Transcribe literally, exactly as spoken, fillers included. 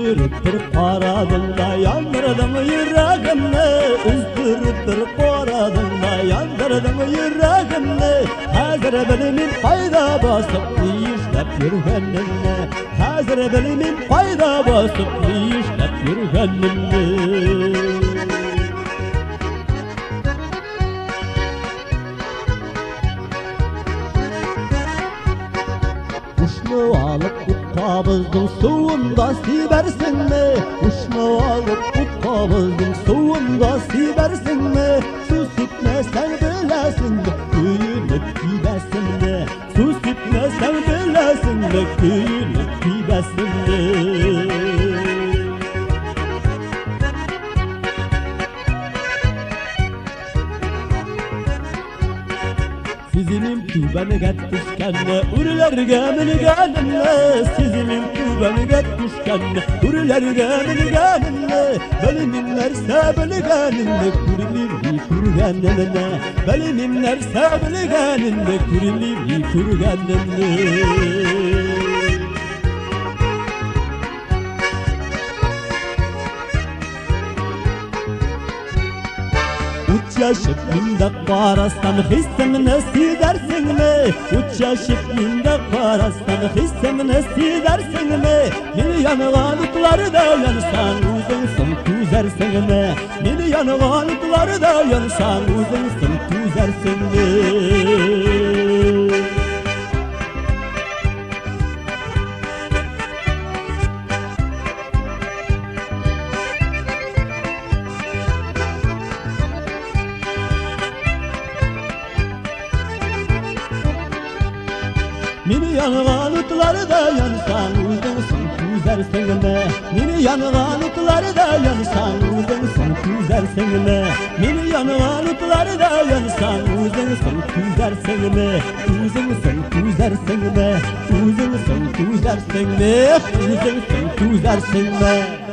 Üzdürüp bir paradında yandırdım yüreğimni, üzdürüp bir paradında yandırdım yüreğimni. Hazır bilimin fayda basıp işlep yürgenimni, hazır bilimin fayda basıp işlep yürgenimni. Uşnu alıp utkabızdın suyunda sibersin mi? Uşnu alıp utkabızdın suyunda sibersin mi? Su sütmesen bilesin mi? Köyünüp gidesin mi? Su sütmesen bilesin mi? Köyünüp gidesin mi? Sizinim tübeni getmişkenle ürülerge mingeninle, sizinim tübeni getmişkenle ürülerge mingeninle. Belimimlerse bilgeninle kürülüvi kürgenimle, belimimlerse bilgeninle kürülüvi kürgenimle. Uç yaşıp mindak parastan hissemine sidersin mi? Uç yaşıp mindak parastan hissemine sidersin mi? Milyon kanıtları da yansan uzunsun tüzersin mi? Milyon kanıtları da yansan uzunsun tüzersin mi? Mini yanğanıtları da yansan uzunsun tüzersin mi? Mini yanğanıtları da yansan uzunsun tüzersin mi? Mini yanğanıtları da yansan uzunsun tüzersin mi? Uzunsun tüzersin mi? Uzunsun tüzersin mi? Uzunsun tüzersin mi?